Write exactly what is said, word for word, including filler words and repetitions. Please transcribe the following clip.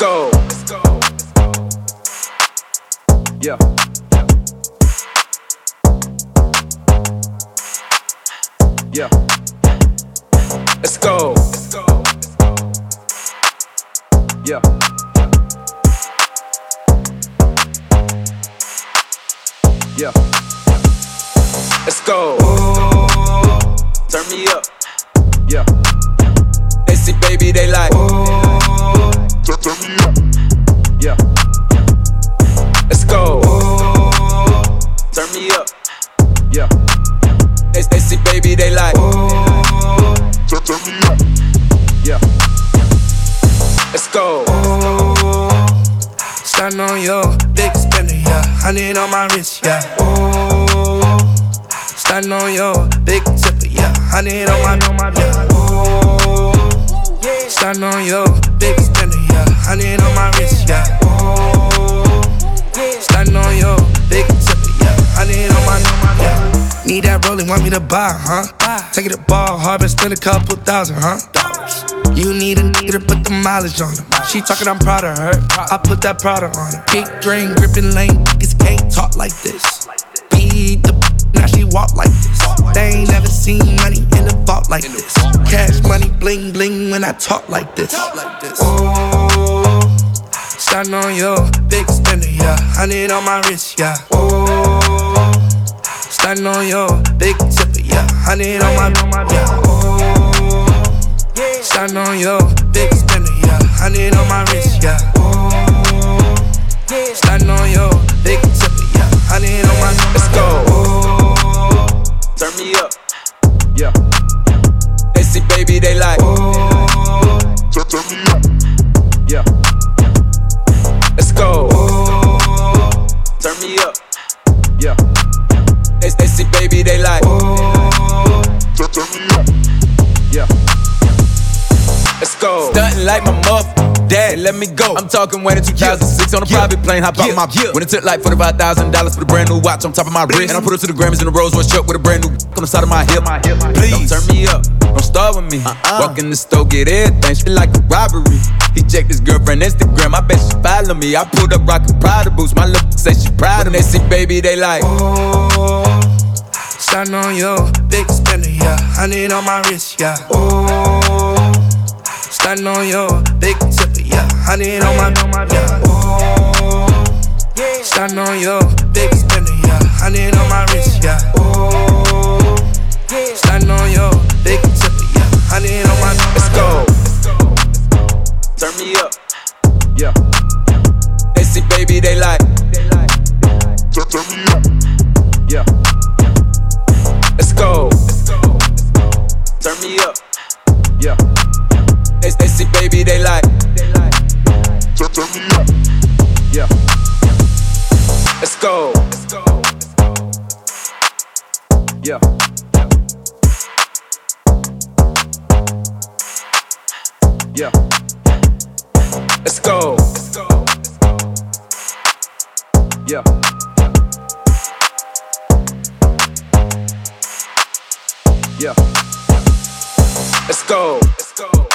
go. Yeah. Yeah. Let's go. Yeah. Yeah. Let's go. Turn me up. Yeah. They see baby, they like. Turn me up. Yeah. Let's go. Turn me up. Yeah. They, they see baby, they like. Turn me up. Yeah. Let's go. Starting on your big spender, yeah. Hundred on my wrist, yeah. Starting on your big tipper, yeah. Hundred on my, on my, yeah. Starting on your big spender, yeah. Hundred on my wrist, yeah. Starting on your big tipper, yeah. Hundred on my, on my, yeah. Need that rolling, want me to buy, huh? Take it to ball, hard, but spend a couple thousand, huh? You need a nigga to put the mileage on her. She talking, I'm proud of her. I put that Prada on her. Big drain, gripping lane, niggas can't talk like this. Beat the now she walk like this. They ain't never seen money in the vault like this. Cash money, bling bling when I talk like this. Oh, starting on your big spender, yeah. Hundred on my wrist, yeah. Oh, starting on your big tipper, yeah. Hundred on my, on my, yeah. Starting on your big spender, yeah. Hundred on my wrist, yeah. Starting on your big tipper, yeah. Hundred on my, on my, let's go. Turn me up. Yeah. They see baby, they like. Turn me up. Yeah. Let's go. Turn me up. Yeah. They, they see baby, they like. Turn me up. Yeah. Let's go. Stuntin' like my muff, dad, let me go. I'm talking when in two thousand six yeah. on a yeah. private plane, hop yeah. out my yeah. When it took like forty-five thousand dollars for the brand new watch on top of my wrist. And I put her to the Grammys in a Rolls Royce truck with a brand new on the side of my hip. Please, don't turn me up, don't start with me. Uh-uh. Walk in the store, get everything, shit like a robbery. He checked his girlfriend Instagram, I bet she follow me. I pulled up rockin' Prada boots, my look say she proud of me. They see baby, they like. Oh, starting on your big spender, yeah. Hundred on my wrist, yeah. Oh, starting on your big tipper, yeah. Hundred on my, on my, yeah. Oh, starting on your big spender, yeah. Hundred on my wrist, yeah. Oh, starting on your big tipper, yeah. Hundred on my, on my, let's go. Turn me up, yeah. They see baby, they like. Turn me up, yeah. Let's go. Turn me up, yeah. They, they see baby, they like. Turn me up, yeah. Let's go. Yeah. Yeah. Let's go. Yeah. Yeah. Let's go. Let's go.